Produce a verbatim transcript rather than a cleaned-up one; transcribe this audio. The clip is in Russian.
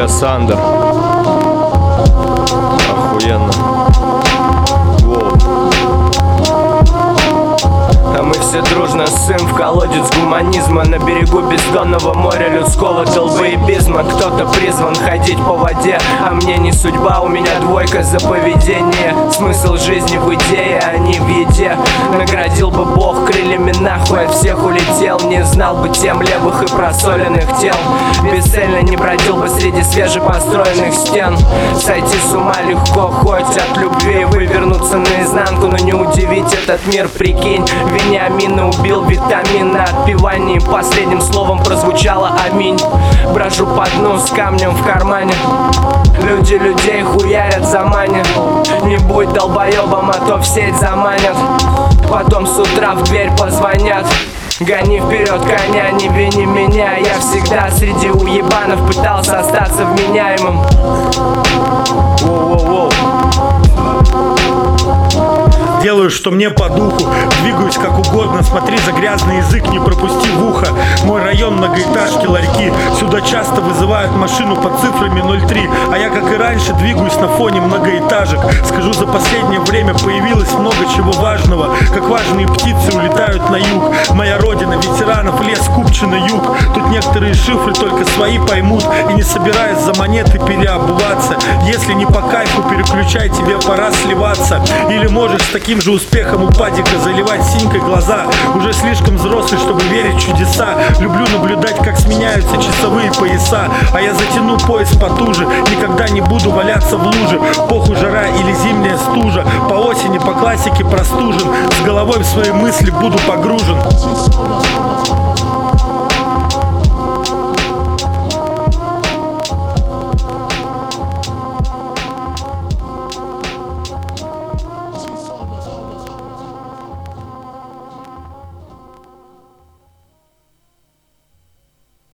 Кассандр. Охуенно. А мы все дружно ссым в колодец гуманизма на берегу бездонного моря людского долбоебизма. Кто-то призван ходить по воде, а мне не судьба, у меня двойка за поведение. Смысл жизни в идее, а не в еде. Наградил бы Бог крыльями, нахуй от всех улетел. Не знал бы тем левых и просоленных тел. Бесцельно не бродил бы среди свежепостроенных стен. Сойти с ума легко, хоть от любви вывернуться наизнанку, но не удивить этот мир, прикинь. Вениамина убил витамин на отпевании. Последним словом прозвучало аминь. Брожу по дну с камнем в кармане. Люди людей хуярят за мани. Не будь долбоебом, а то в сеть заманят. Потом с утра в дверь позвонят. Гони вперед коня, не вини меня. Я всегда среди уебанов пытался остаться вменяемым. Воу-воу-воу. Делаю, что мне по духу, двигаюсь как угодно. Смотри, за грязный язык не пропусти в ухо. Мой район, многоэтажки, ларьки. Сюда часто вызывают машину под цифрами ноль три. А я, как и раньше, двигаюсь на фоне многоэтажек. Скажу, за последнее время появилось много чего важного. Как важные птицы улетают на юг. Моя родина ветеранов, лес Купчино, юг. Тут некоторые шифры только свои поймут. И не собираясь за монеты переобуваться. Если не по кайфу, переключай, тебе пора сливаться. Или можешь с таким же успехом у падика заливать синькой глаза. Уже слишком взрослый, чтобы верить в чудеса. Люблю наблюдать, как сменяются часовые пояса. А я затяну пояс потуже. Никогда не буду валяться в луже. Похуй жара или зимняя стужа. По осени, по классике простужен. С головой в свои мысли буду погружен.